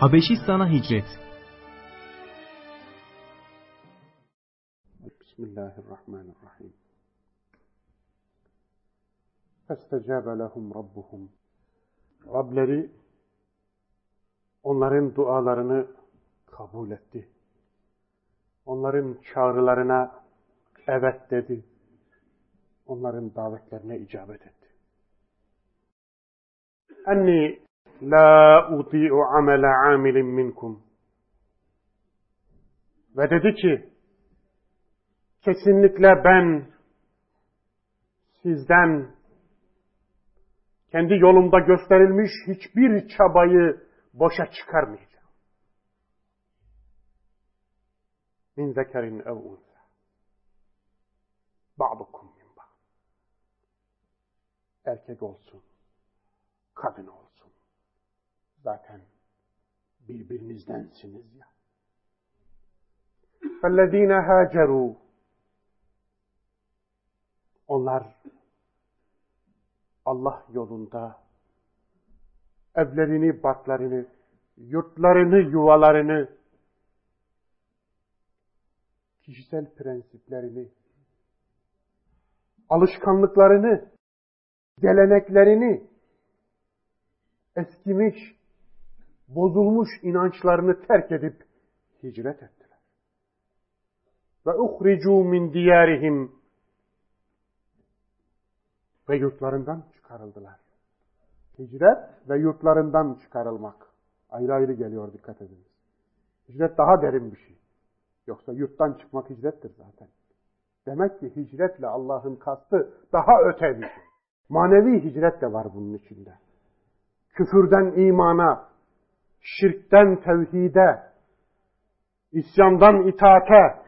Habeşistan'a hicret. Bismillahirrahmanirrahim. Festecâbe lehum rabbuhum. Rableri onların dualarını kabul etti. Onların çağrılarına evet dedi. Onların davetlerine icabet etti. Enni la uti'u amele amilin minkum. Ve dedi ki, kesinlikle ben sizden kendi yolumda gösterilmiş hiçbir çabayı boşa çıkarmayacağım. Min zekerin ev unsa. Ba'dukum min ba'd. Erkek olsun, kadın olsun. Zaten birbirinizdensiniz ya. فَالَّذ۪ينَ هَاجَرُوا. Onlar Allah yolunda evlerini, barklarını, yurtlarını, yuvalarını, kişisel prensiplerini, alışkanlıklarını, geleneklerini, eskimiş, bozulmuş inançlarını terk edip hicret ettiler. Ve uhricû min diyarihim. Ve yurtlarından çıkarıldılar. Hicret ve yurtlarından çıkarılmak. Ayrı ayrı geliyor, dikkat ediniz. Hicret daha derin bir şey. Yoksa yurttan çıkmak hicrettir zaten. Demek ki hicretle Allah'ın kastı daha öte bir şey. Manevi hicret de var bunun içinde. Küfürden imana, şirkten tevhide, isyandan itaate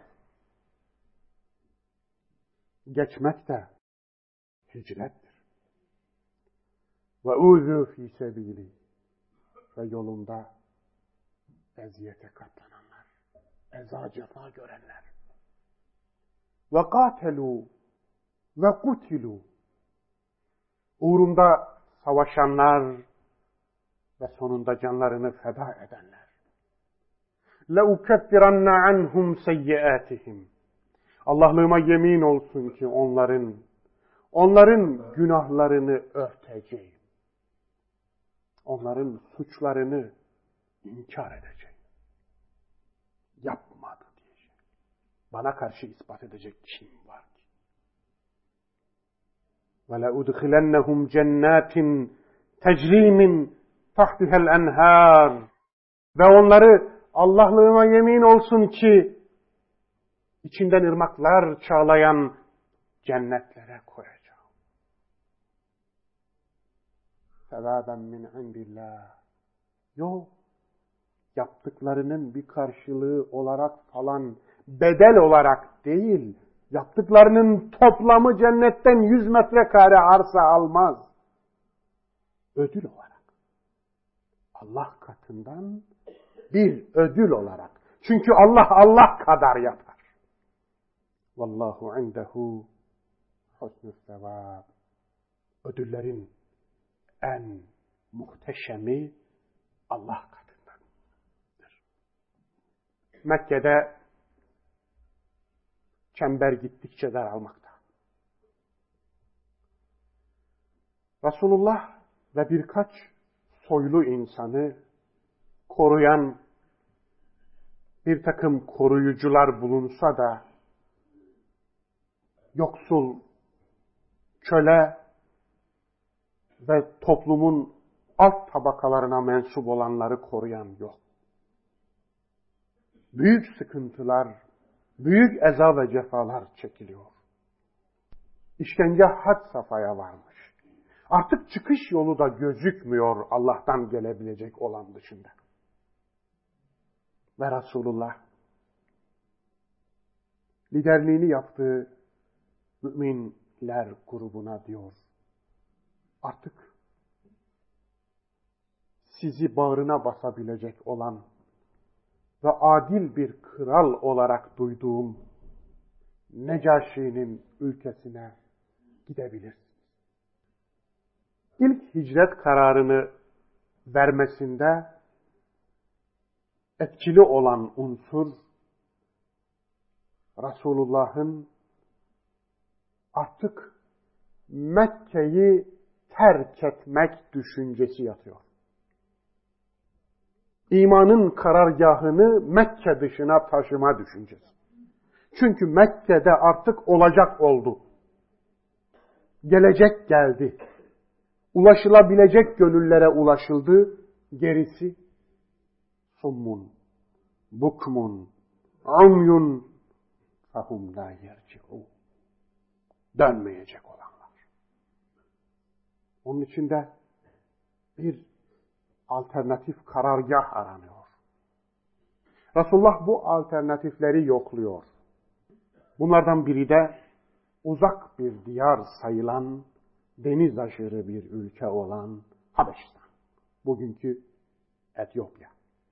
geçmek de hicrettir. Ve uzû fî sebîlî. Ve yolunda eziyete katlananlar, eza cefa görenler. Ve kâtelû ve kutilû. Uğrunda savaşanlar ve sonunda canlarını feda edenler. لَاُكَفِّرَنَّ عَنْهُمْ سَيِّئَاتِهِمْ. Allah'lığıma yemin olsun ki onların günahlarını örteceğim. Onların suçlarını inkar edeceğim. Yapmadı diyeceğim. Bana karşı ispat edecek kim var ki? وَلَاُدْخِلَنَّهُمْ جَنَّاتٍ تَجْرِي مِنْ تَحْتِهَا الْاَنْهَارِ. Ve onları Allah'lığıma yemin olsun ki içinden ırmaklar çağlayan cennetlere koyacağım. Sevaben min indillah. Yok. Yaptıklarının bir karşılığı olarak falan, bedel olarak değil, yaptıklarının toplamı cennetten 100 metrekare arsa almaz. Ödül olarak. Allah katından bir ödül olarak. Çünkü Allah kadar yapar. Vallahu indehu husnus sevab. Ödüllerin en muhteşemi Allah katındandır. Mekke'de çember gittikçe daralmakta. Resulullah ve birkaç soylu insanı koruyan bir takım koruyucular bulunsa da yoksul, köle ve toplumun alt tabakalarına mensup olanları koruyan yok. Büyük sıkıntılar, büyük eza ve cefalar çekiliyor. İşkence had safhaya varmış. Artık çıkış yolu da gözükmüyor Allah'tan gelebilecek olan dışında. Ve Resulullah liderliğini yaptığı müminler grubuna diyor, artık sizi bağrına basabilecek olan ve adil bir kral olarak duyduğum Necaşi'nin ülkesine gidebilirsiniz. İlk hicret kararını vermesinde etkili olan unsur Resulullah'ın artık Mekke'yi terk etmek düşüncesi yatıyor. İmanın karargahını Mekke dışına taşıma düşüncesi. Çünkü Mekke'de artık olacak oldu. Gelecek geldi. Ulaşılabilecek gönüllere ulaşıldı. Gerisi summun, bukmun, umyun fahum la yerci'un. Dönmeyecek olanlar. Onun için de bir alternatif karargah aranıyor. Resulullah bu alternatifleri yokluyor. Bunlardan biri de uzak bir diyar sayılan, deniz aşırı bir ülke olan Habeşistan. Bugünkü Etiyopya.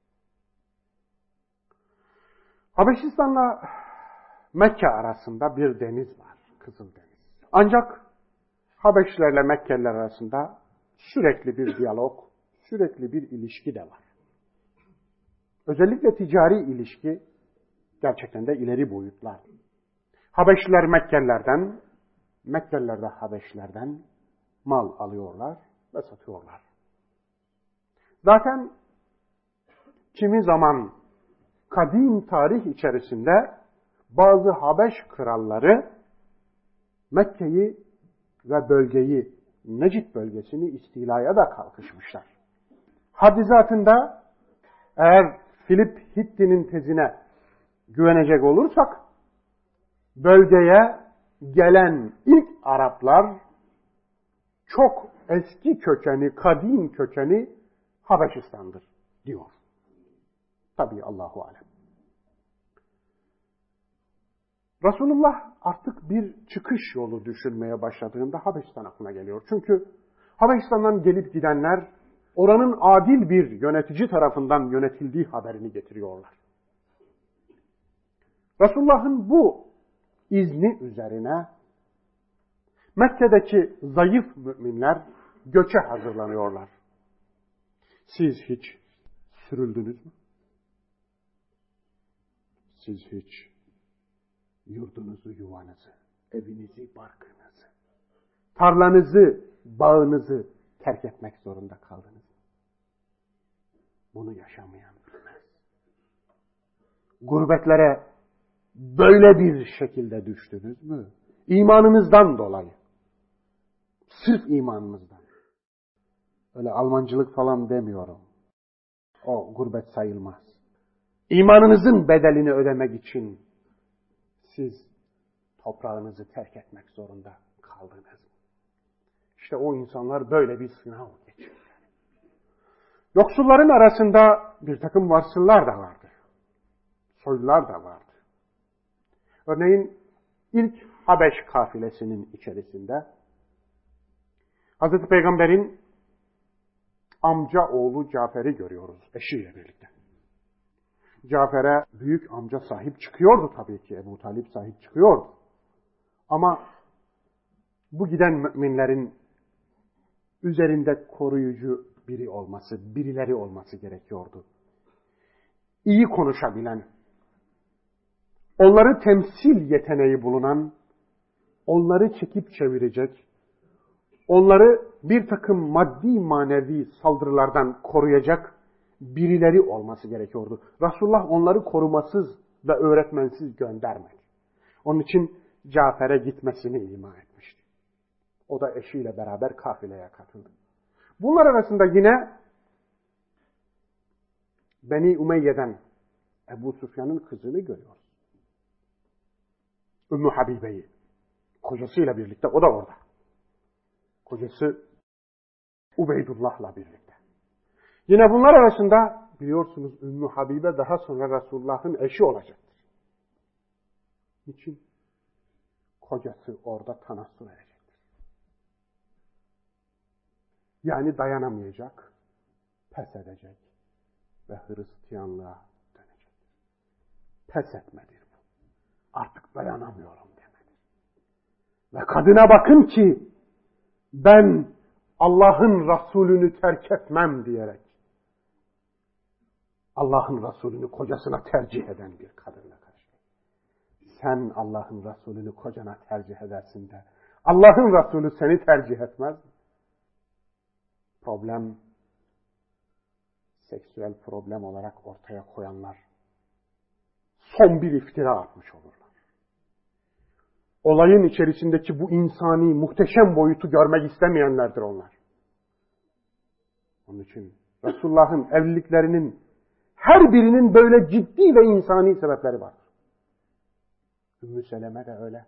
Habeşistan'la Mekke arasında bir deniz var, Kızıldeniz. Ancak Habeşlilerle Mekkeliler arasında sürekli bir diyalog, sürekli bir ilişki de var. Özellikle ticari ilişki gerçekten de ileri boyutlar. Habeşliler Mekkelilerden, Mekkeliler de Habeşlilerden mal alıyorlar ve satıyorlar. Zaten kimi zaman kadim tarih içerisinde bazı Habeş kralları Mekke'yi ve bölgeyi, Necid bölgesini istilaya da kalkışmışlar. Hadizatında eğer Filip Hitti'nin tezine güvenecek olursak, bölgeye gelen ilk Araplar çok eski kökeni, kadim kökeni Habeşistan'dır diyor. Tabii Allahu alem. Resulullah artık bir çıkış yolu düşünmeye başladığında Habeşistan aklına geliyor. Çünkü Habeşistan'dan gelip gidenler oranın adil bir yönetici tarafından yönetildiği haberini getiriyorlar. Resulullah'ın bu izni üzerine Mekke'deki zayıf müminler göçe hazırlanıyorlar. Siz hiç sürüldünüz mü? Siz hiç yurdunuzu, yuvanızı, evinizi, barkınızı, tarlanızı, bağınızı terk etmek zorunda kaldınız? Bunu yaşamayan bilmez. Gurbetlere böyle bir şekilde düştünüz mü? İmanınızdan dolayı. Sırf imanınızdan. Öyle Almancılık falan demiyorum. O gurbet sayılmaz. İmanınızın bedelini ödemek için siz toprağınızı terk etmek zorunda kaldınız. İşte o insanlar böyle bir sınav geçirdi. Yoksulların arasında bir takım varsıllar da vardı. Soylular da vardı. Örneğin ilk Habeş kafilesinin içerisinde Hazreti Peygamber'in amca oğlu Cafer'i görüyoruz eşiyle birlikte. Cafer'e büyük amca sahip çıkıyordu tabii ki. Ebu Talip sahip çıkıyordu. Ama bu giden müminlerin üzerinde koruyucu birileri olması gerekiyordu. İyi konuşabilen, onları temsil yeteneği bulunan, onları çekip çevirecek, onları bir takım maddi manevi saldırılardan koruyacak birileri olması gerekiyordu. Resulullah onları korumasız ve öğretmensiz göndermedi. Onun için Cafer'e gitmesini ima etmişti. O da eşiyle beraber kafileye katıldı. Bunlar arasında yine Beni Umeyye'den Ebu Süfyan'ın kızını görüyoruz. Ümmü Habibe'yi. Kocasıyla birlikte, o da orada. Kocası Ubeydullah'la birlikte. Yine bunlar arasında biliyorsunuz Ümmü Habibe daha sonra Resulullah'ın eşi olacaktır. Niçin? Kocası orada tanassur edecektir. Yani dayanamayacak, pes edecek ve Hristiyanlığa dönecektir. Pes etmedir bu. Artık dayanamıyorum demedir. Ve kadına bakın ki ben Allah'ın Resulünü terk etmem diyerek Allah'ın Resulünü kocasına tercih eden bir kadınla karşılaştık. Sen Allah'ın Resulünü kocana tercih edersin de Allah'ın Resulü seni tercih etmez. Problem, seksüel problem olarak ortaya koyanlar son bir iftira atmış olurlar. Olayın içerisindeki bu insani, muhteşem boyutu görmek istemeyenlerdir onlar. Onun için Resulullah'ın evliliklerinin her birinin böyle ciddi ve insani sebepleri var. Ümmü Seleme de öyle.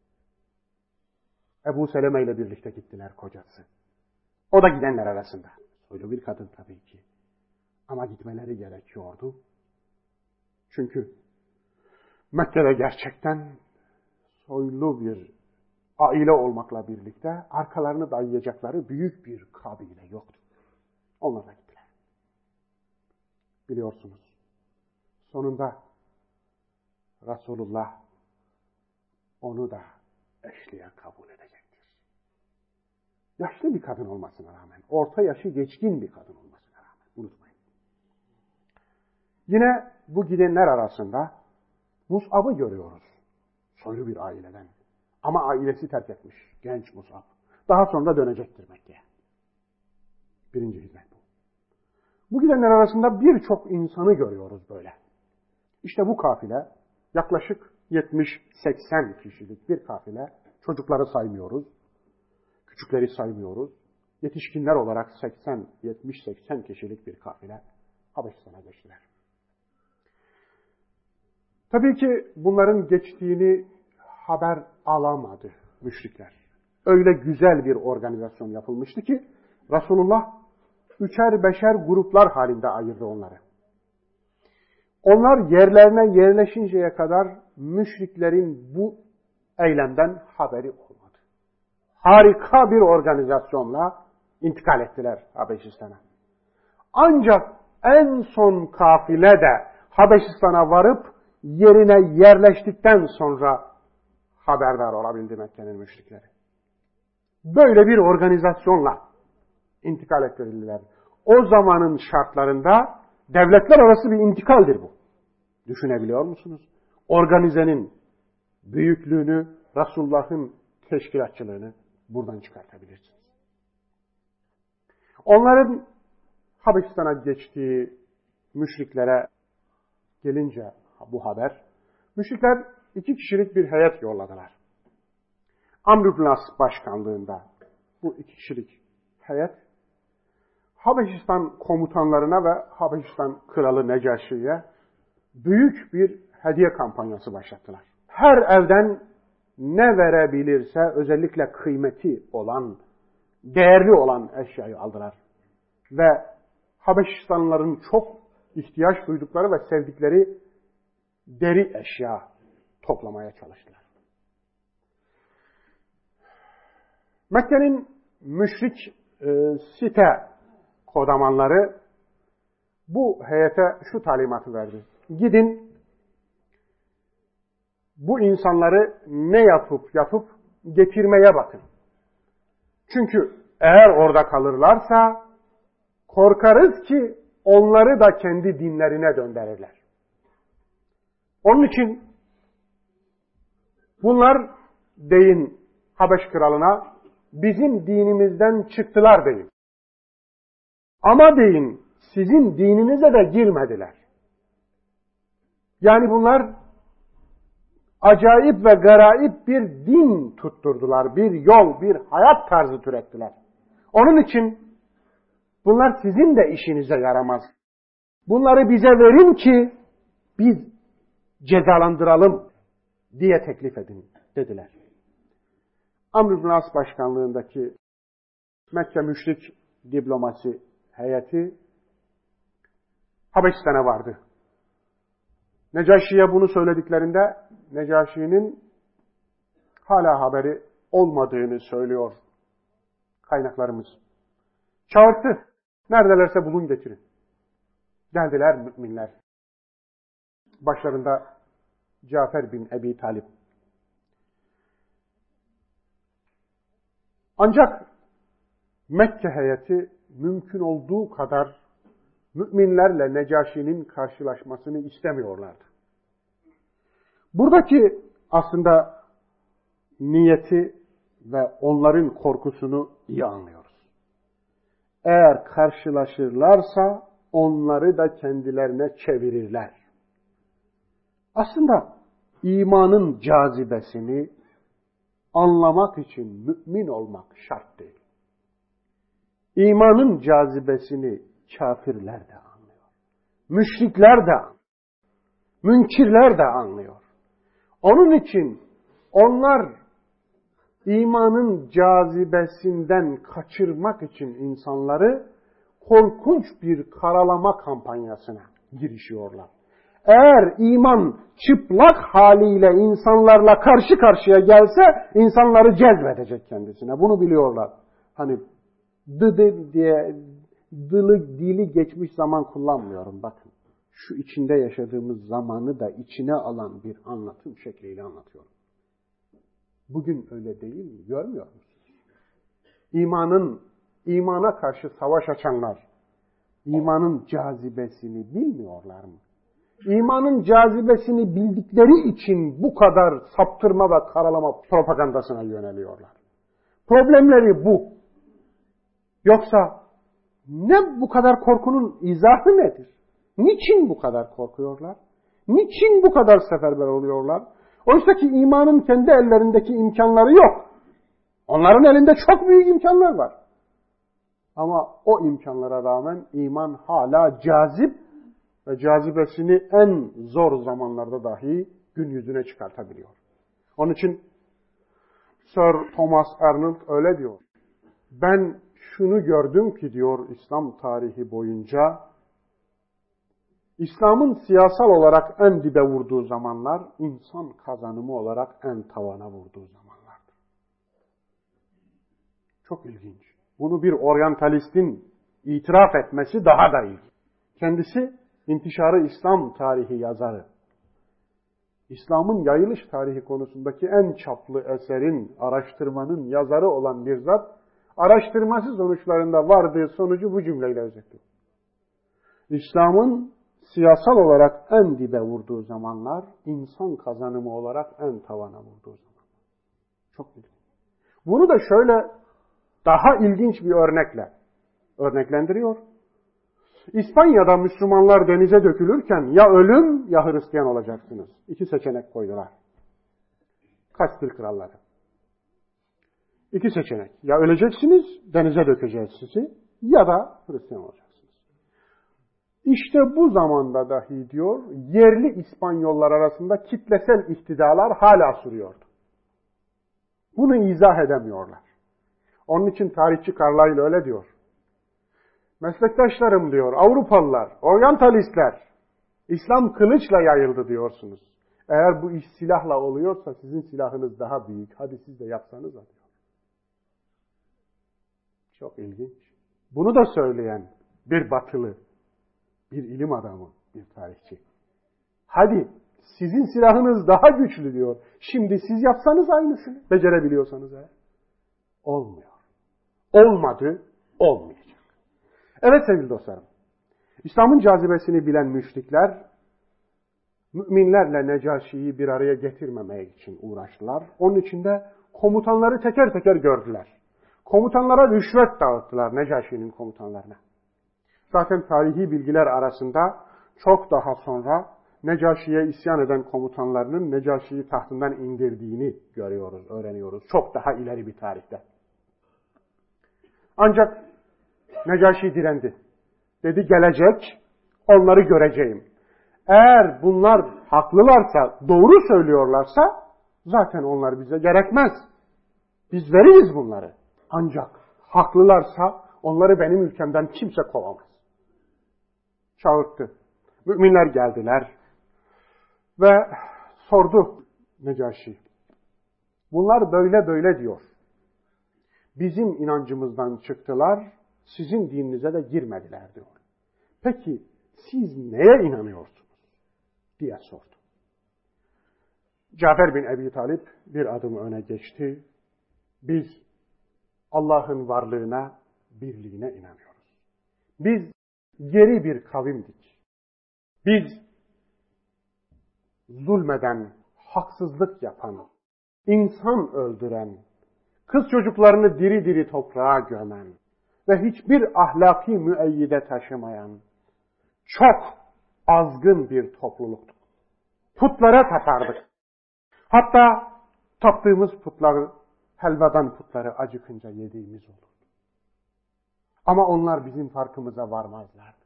Ebu Seleme ile birlikte gittiler kocası. O da gidenler arasında. Soylu bir kadın tabii ki. Ama gitmeleri gerekiyordu. Çünkü Mekke'de gerçekten soylu bir aile olmakla birlikte arkalarını dayayacakları büyük bir kabile yoktu. Onlar da gittiler. Biliyorsunuz. Sonunda Resulullah onu da eşliğe kabul edecektir. Yaşlı bir kadın olmasına rağmen, orta yaşı geçkin bir kadın olmasına rağmen, unutmayın. Yine bu gidenler arasında Mus'ab'ı görüyoruz. Soylu bir aileden. Ama ailesi terk etmiş. Genç Mus'ab. Daha sonra dönecektir Mekke'ye. Birinci hizmet bu. Bu gidenler arasında birçok insanı görüyoruz böyle. İşte bu kafile yaklaşık 70-80 kişilik bir kafile. Çocukları saymıyoruz. Küçükleri saymıyoruz. Yetişkinler olarak 70-80 kişilik bir kafile Habeşistan'a geçtiler. Tabii ki bunların geçtiğini haber alamadı müşrikler. Öyle güzel bir organizasyon yapılmıştı ki Resulullah 3'er 5'er gruplar halinde ayırdı onları. Onlar yerlerine yerleşinceye kadar müşriklerin bu eylemden haberi olmadı. Harika bir organizasyonla intikal ettiler Habeşistan'a. Ancak en son kafile de Habeşistan'a varıp yerine yerleştikten sonra haberdar olabildi Mekke'nin müşrikleri. Böyle bir organizasyonla intikal ettirildiler. O zamanın şartlarında devletler arası bir intikaldir bu. Düşünebiliyor musunuz? Organizenin büyüklüğünü, Resulullah'ın teşkilatçılığını buradan çıkartabilirsiniz. Onların Habeşistan'a geçtiği müşriklere gelince bu haber, müşrikler 2 kişilik bir heyet yolladılar. Amr ibn As başkanlığında bu 2 kişilik heyet Habeşistan komutanlarına ve Habeşistan kralı Necaşi'ye büyük bir hediye kampanyası başlattılar. Her evden ne verebilirse özellikle kıymeti olan, değerli olan eşyayı aldılar. Ve Habeşistanlıların çok ihtiyaç duydukları ve sevdikleri deri eşya toplamaya çalıştılar. Mekke'nin müşrik site kodamanları bu heyete şu talimatı verdi. Gidin bu insanları ne yapıp getirmeye bakın. Çünkü eğer orada kalırlarsa korkarız ki onları da kendi dinlerine döndürürler. Onun için bunlar deyin Habeş kralına, bizim dinimizden çıktılar deyin. Ama deyin sizin dininize de girmediler. Yani bunlar acayip ve garaip bir din tutturdular. Bir yol, bir hayat tarzı türettiler. Onun için bunlar sizin de işinize yaramaz. Bunları bize verin ki biz cezalandıralım diye teklif edin dediler. Amr ibn As başkanlığındaki Mekke müşrik diplomasi heyeti Habeşistan'a vardı. Necaşi'ye bunu söylediklerinde Necaşi'nin hala haberi olmadığını söylüyor kaynaklarımız. Çağırttı. Neredelerse bulun getirin. Geldiler müminler. Başlarında Cafer bin Ebi Talib. Ancak Mekke heyeti mümkün olduğu kadar müminlerle Necaşi'nin karşılaşmasını istemiyorlardı. Buradaki aslında niyeti ve onların korkusunu iyi anlıyoruz. Eğer karşılaşırlarsa onları da kendilerine çevirirler. Aslında imanın cazibesini anlamak için mümin olmak şart değil. İmanın cazibesini kafirler de anlıyor. Müşrikler de anlıyor. Münkirler de anlıyor. Onun için onlar imanın cazibesinden kaçırmak için insanları korkunç bir karalama kampanyasına girişiyorlar. Eğer iman çıplak haliyle insanlarla karşı karşıya gelse insanları cezbedecek kendisine. Bunu biliyorlar. Hani dili geçmiş zaman kullanmıyorum. Bakın şu içinde yaşadığımız zamanı da içine alan bir anlatım şekliyle anlatıyorum. Bugün öyle değil mi? Görmüyor musunuz? İmana karşı savaş açanlar imanın cazibesini bilmiyorlar mı? İmanın cazibesini bildikleri için bu kadar saptırma ve karalama propagandasına yöneliyorlar. Problemleri bu. Yoksa ne bu kadar korkunun izahı nedir? Niçin bu kadar korkuyorlar? Niçin bu kadar seferber oluyorlar? Oysa ki imanın kendi ellerindeki imkanları yok. Onların elinde çok büyük imkanlar var. Ama o imkanlara rağmen iman hala cazip ve cazibesini en zor zamanlarda dahi gün yüzüne çıkartabiliyor. Onun için Sir Thomas Arnold öyle diyor. Ben şunu gördüm ki diyor İslam tarihi boyunca, İslam'ın siyasal olarak en dibe vurduğu zamanlar, insan kazanımı olarak en tavana vurduğu zamanlardır. Çok ilginç. Bunu bir oryantalistin itiraf etmesi daha da ilginç. Kendisi İntişarı İslam tarihi yazarı. İslam'ın yayılış tarihi konusundaki en çaplı eserin, araştırmanın yazarı olan bir zat, araştırması sonuçlarında vardığı sonucu bu cümleyle özetliyor. İslam'ın siyasal olarak en dibe vurduğu zamanlar, insan kazanımı olarak en tavana vurduğu zamanlar. Çok ilginç. Bunu da şöyle daha ilginç bir örnekle örneklendiriyor. İspanya'da Müslümanlar denize dökülürken ya ölüm ya Hristiyan olacaksınız. İki seçenek koydular. Kastil kralları. İki seçenek. Ya öleceksiniz, denize dökeceğiz sizi ya da Hristiyan olacaksınız. İşte bu zamanda dahi diyor, yerli İspanyollar arasında kitlesel ihtidalar hala sürüyordu. Bunu izah edemiyorlar. Onun için tarihçi Carlyle öyle diyor. Meslektaşlarım diyor, Avrupalılar, oryantalistler, İslam kılıçla yayıldı diyorsunuz. Eğer bu iş silahla oluyorsa sizin silahınız daha büyük. Hadi siz de yapsanız diyor. Çok ilginç. Bunu da söyleyen bir batılı, bir ilim adamı, bir tarihçi. Hadi sizin silahınız daha güçlü diyor. Şimdi siz yapsanız aynısını. Becerebiliyorsanız eğer. Olmuyor. Olmadı, olmayacak. Evet sevgili dostlarım. İslam'ın cazibesini bilen müşrikler, müminlerle Necaşi'yi bir araya getirmemeye için uğraştılar. Onun için de komutanları teker teker gördüler. Komutanlara rüşvet dağıttılar Necaşi'nin komutanlarına. Zaten tarihi bilgiler arasında çok daha sonra Necaşi'ye isyan eden komutanlarının Necaşi'yi tahtından indirdiğini görüyoruz, öğreniyoruz. Çok daha ileri bir tarihte. Ancak Necaşi direndi. Dedi gelecek, onları göreceğim. Eğer bunlar haklılarsa, doğru söylüyorlarsa zaten onlar bize gerekmez. Biz veririz bunları. Ancak haklılarsa onları benim ülkemden kimse kovamaz. Çağırttı. Müminler geldiler ve sordu Necaşi. Bunlar böyle böyle diyor. Bizim inancımızdan çıktılar, sizin dininize de girmediler diyor. Peki siz neye inanıyorsunuz? Diye sordu. Cafer bin Ebi Talip bir adım öne geçti. Biz Allah'ın varlığına, birliğine inanıyoruz. Biz geri bir kavimdik. Biz zulmeden, haksızlık yapan, insan öldüren, kız çocuklarını diri diri toprağa gömen ve hiçbir ahlaki müeyyide taşımayan çok azgın bir topluluktuk. Putlara tapardık. Hatta taptığımız putları, helvadan putları acıkınca yediğimiz olurdu. Ama onlar bizim farkımıza varmazlardı.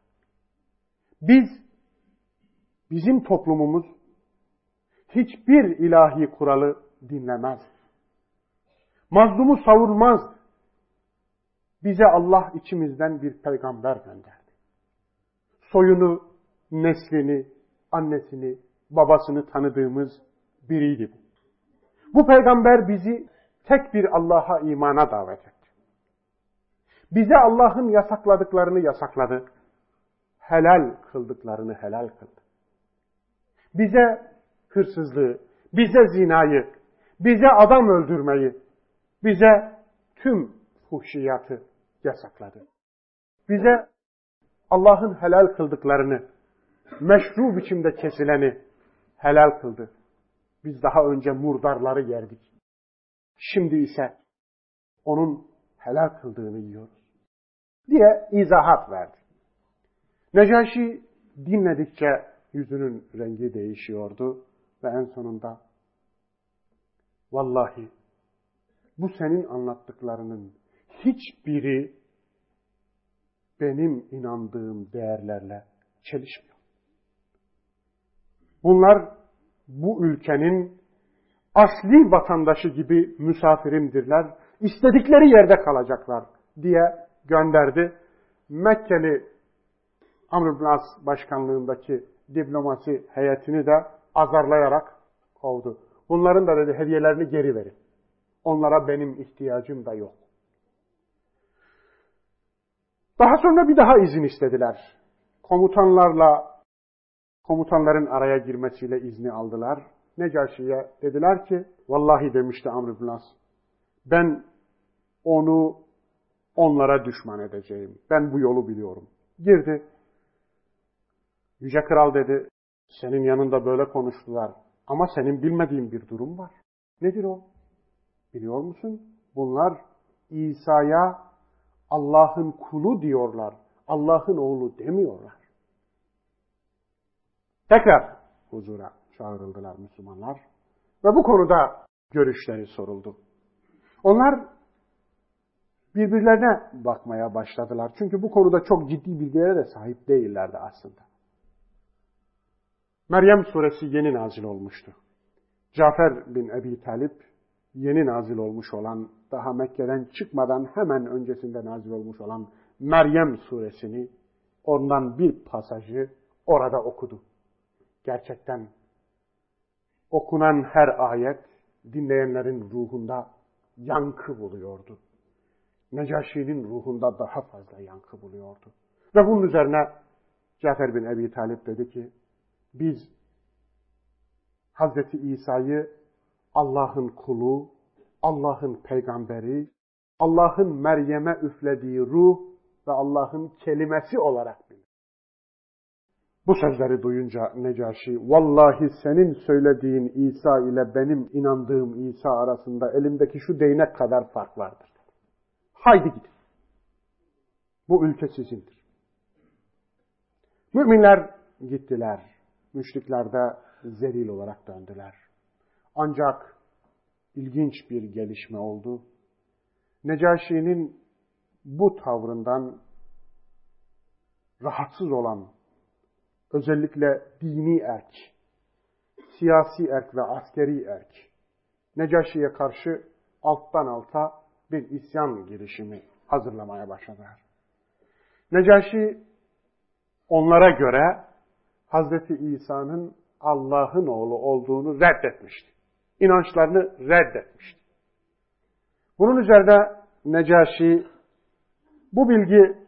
Bizim toplumumuz hiçbir ilahi kuralı dinlemez. Mazlumu savunmaz. Bize Allah içimizden bir peygamber gönderdi. Soyunu, neslini, annesini, babasını tanıdığımız biriydi bu. Bu peygamber bizi tek bir Allah'a imana davet etti. Bize Allah'ın yasakladıklarını yasakladı. Helal kıldıklarını helal kıldı. Bize hırsızlığı, bize zinayı, bize adam öldürmeyi, bize tüm fuhşiyatı yasakladı. Bize Allah'ın helal kıldıklarını, meşru biçimde kesileni helal kıldı. Biz daha önce murdarları yerdik. Şimdi ise onun helal kıldığını yiyoruz diye izahat verdi. Necaşi dinledikçe yüzünün rengi değişiyordu ve en sonunda vallahi bu senin anlattıklarının hiçbiri benim inandığım değerlerle çelişmiyor. Bunlar bu ülkenin asli vatandaşı gibi misafirimdirler. İstedikleri yerde kalacaklar diye gönderdi. Mekkeli Amr bin As başkanlığındaki diplomasi heyetini de azarlayarak kovdu. Bunların da dedi hediyelerini geri verin. Onlara benim ihtiyacım da yok. Daha sonra bir daha izin istediler. Komutanların araya girmesiyle izni aldılar. Necaşi'ye dediler ki, vallahi demişti Amr bin As, ben onu onlara düşman edeceğim. Ben bu yolu biliyorum. Girdi. Yüce Kral dedi, senin yanında böyle konuştular. Ama senin bilmediğin bir durum var. Nedir o? Biliyor musun? Bunlar İsa'ya Allah'ın kulu diyorlar. Allah'ın oğlu demiyorlar. Tekrar huzura çağrıldılar Müslümanlar. Ve bu konuda görüşleri soruldu. Onlar birbirlerine bakmaya başladılar. Çünkü bu konuda çok ciddi bilgilere de sahip değillerdi aslında. Meryem suresi yeni nazil olmuştu. Cafer bin Ebi Talip yeni nazil olmuş olan, daha Mekke'den çıkmadan hemen öncesinde nazil olmuş olan Meryem suresini, ondan bir pasajı orada okudu. Gerçekten okunan her ayet dinleyenlerin ruhunda yankı buluyordu. Necaşi'nin ruhunda daha fazla yankı buluyordu. Ve bunun üzerine Cafer bin Ebi Talip dedi ki, biz Hazreti İsa'yı Allah'ın kulu, Allah'ın peygamberi, Allah'ın Meryem'e üflediği ruh ve Allah'ın kelimesi olarak bilir. Bu sözleri duyunca Necaşi, vallahi senin söylediğin İsa ile benim inandığım İsa arasında elimdeki şu değnek kadar fark vardır. Haydi gidin. Bu ülke sizindir. Müminler gittiler. Müşrikler de zelil olarak döndüler. Ancak ilginç bir gelişme oldu. Necaşi'nin bu tavrından rahatsız olan, özellikle dini erk, siyasi erk ve askeri erk, Necaşi'ye karşı alttan alta bir isyan girişimi hazırlamaya başladılar. Necaşi onlara göre Hazreti İsa'nın Allah'ın oğlu olduğunu reddetmişti. İnançlarını reddetmişti. Bunun üzerine Necaşi, bu bilgi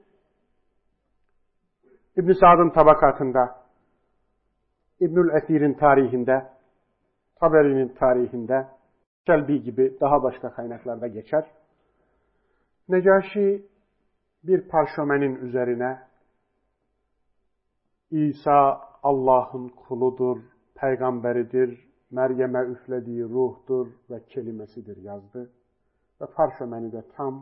İbn-i Sa'd'ın tabakatında, İbnül Esir'in tarihinde, Taberi'nin tarihinde, Selbi gibi daha başka kaynaklarda geçer. Necaşi bir parşömenin üzerine İsa Allah'ın kuludur, peygamberidir, Meryem'e üflediği ruhtur ve kelimesidir yazdı. Ve parşömeni de tam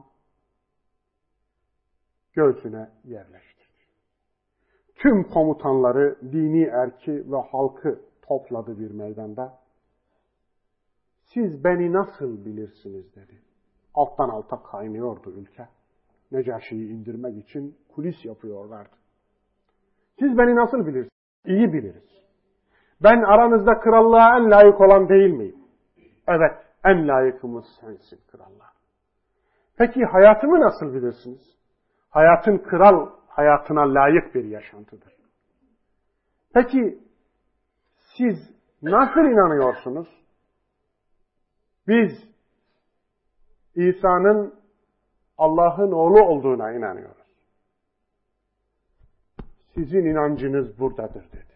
göğsüne yerleştirdi. Tüm komutanları, dini erki ve halkı topladı bir meydanda. Siz beni nasıl bilirsiniz dedi. Alttan alta kaynıyordu ülke. Necaşi'yi indirmek için kulis yapıyorlardı. Siz beni nasıl bilirsiniz? İyi biliriz. Ben aranızda krallığa en layık olan değil miyim? Evet, en layıkımız sensin krallığa. Peki hayatımı nasıl bilirsiniz? Hayatın kral hayatına layık bir yaşantıdır. Peki siz nasıl inanıyorsunuz? Biz İsa'nın Allah'ın oğlu olduğuna inanıyoruz. Sizin inancınız buradadır dedi.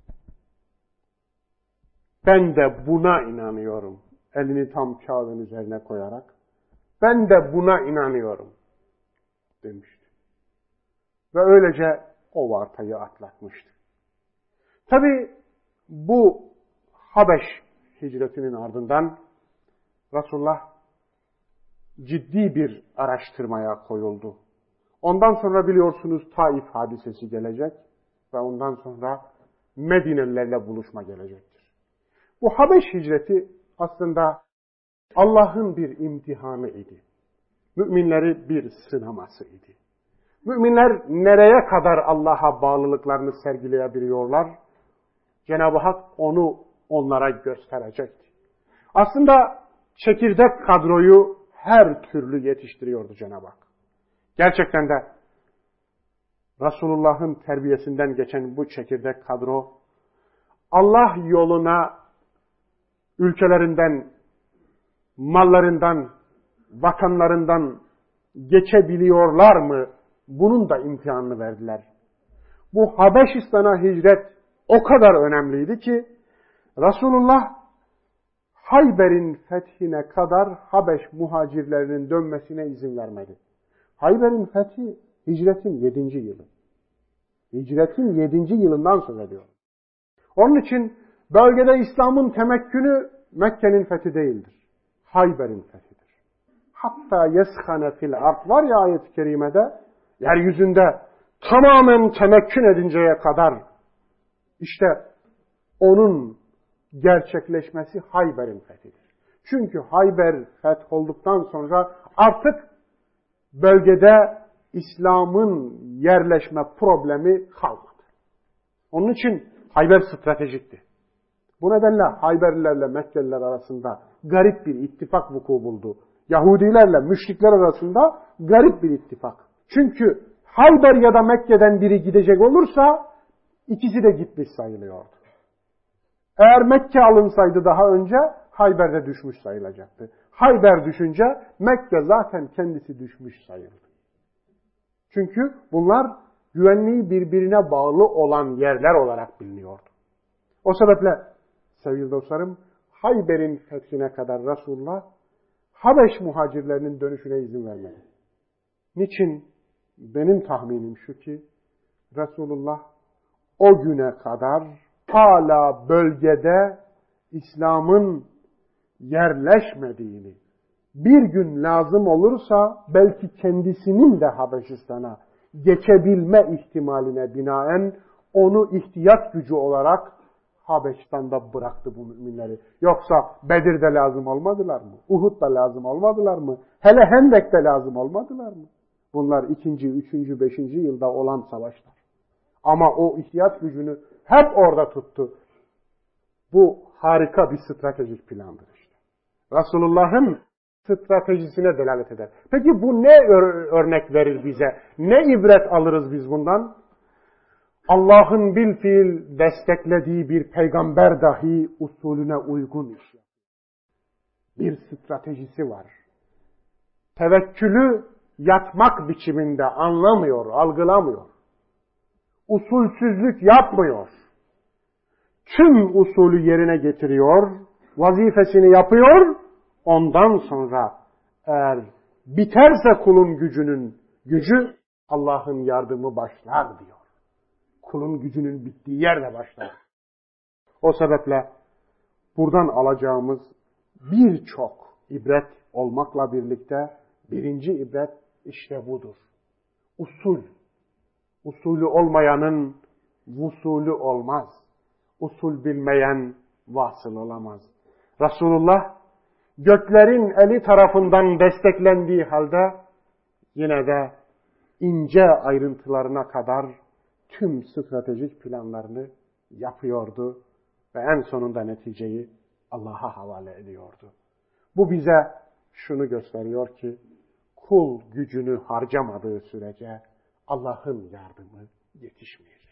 Ben de buna inanıyorum. Elini tam kağıdın üzerine koyarak. Ben de buna inanıyorum demişti. Ve öylece o vartayı atlatmıştı. Tabi bu Habeş hicretinin ardından Resulullah ciddi bir araştırmaya koyuldu. Ondan sonra biliyorsunuz Taif hadisesi gelecek ve ondan sonra Medinelilerle buluşma gelecektir. Bu Habeş hicreti aslında Allah'ın bir imtihanı idi. Müminleri bir sınaması idi. Müminler nereye kadar Allah'a bağlılıklarını sergileyebiliyorlar? Cenab-ı Hak onu onlara gösterecekti. Aslında çekirdek kadroyu her türlü yetiştiriyordu Cenab-ı Hak. Gerçekten de Resulullah'ın terbiyesinden geçen bu çekirdek kadro Allah yoluna ülkelerinden, mallarından, vatanlarından geçebiliyorlar mı? Bunun da imtihanını verdiler. Bu Habeşistan'a hicret o kadar önemliydi ki Resulullah Hayber'in fethine kadar Habeş muhacirlerinin dönmesine izin vermedi. Hayber'in fethi hicretin 7. yılı. Hicretin 7. yılından söz ediyor. Onun için bölgede İslam'ın temekkünü Mekke'nin fethi değildir. Hayber'in fethidir. Hatta yeshane fil ard var ya ayet-i kerimede, yeryüzünde tamamen temekkün edinceye kadar işte onun gerçekleşmesi Hayber'in fethidir. Çünkü Hayber fetholduktan sonra artık bölgede İslam'ın yerleşme problemi kalmadı. Onun için Hayber stratejikti. Bu nedenle Hayberlilerle Mekkeliler arasında garip bir ittifak vuku buldu. Yahudilerle müşrikler arasında garip bir ittifak. Çünkü Hayber ya da Mekke'den biri gidecek olursa ikisi de gitmiş sayılıyordu. Eğer Mekke alınsaydı daha önce Hayber'de düşmüş sayılacaktı. Hayber düşünce Mekke zaten kendisi düşmüş sayıldı. Çünkü bunlar güvenliği birbirine bağlı olan yerler olarak biliniyordu. O sebeple sevgili dostlarım Hayber'in fethine kadar Resulullah Habeş muhacirlerinin dönüşüne izin vermedi. Niçin? Benim tahminim şu ki Resulullah o güne kadar hala bölgede İslam'ın yerleşmediğini, bir gün lazım olursa belki kendisinin de Habeşistan'a geçebilme ihtimaline binaen onu ihtiyat gücü olarak Habeşistan'da bıraktı bu müminleri. Yoksa Bedir'de lazım olmadılar mı? Uhud'da lazım olmadılar mı? Hele Hendek'te lazım olmadılar mı? Bunlar 2., 3., 5. yılda olan savaşlar. Ama o ihtiyat gücünü hep orada tuttu. Bu harika bir stratejik plandır işte. Resulullah'ın stratejisine delalet eder. Peki bu ne örnek verir bize? Ne ibret alırız biz bundan? Allah'ın bilfiil desteklediği bir peygamber dahi usulüne uygun iş. Bir stratejisi var. Tevekkülü yatmak biçiminde anlamıyor, algılamıyor. Usulsüzlük yapmıyor. Tüm usulü yerine getiriyor, vazifesini yapıyor, ondan sonra eğer biterse kulun gücü Allah'ın yardımı başlar diyor. kulun gücünün bittiği yerde başlar. O sebeple buradan alacağımız birçok ibret olmakla birlikte birinci ibret işte budur. Usul. Usulü olmayanın vusulü olmaz. Usul bilmeyen vasıl olamaz. Resulullah göklerin eli tarafından desteklendiği halde yine de ince ayrıntılarına kadar tüm stratejik planlarını yapıyordu ve en sonunda neticeyi Allah'a havale ediyordu. Bu bize şunu gösteriyor ki kul gücünü harcamadığı sürece Allah'ın yardımı yetişmeyecek.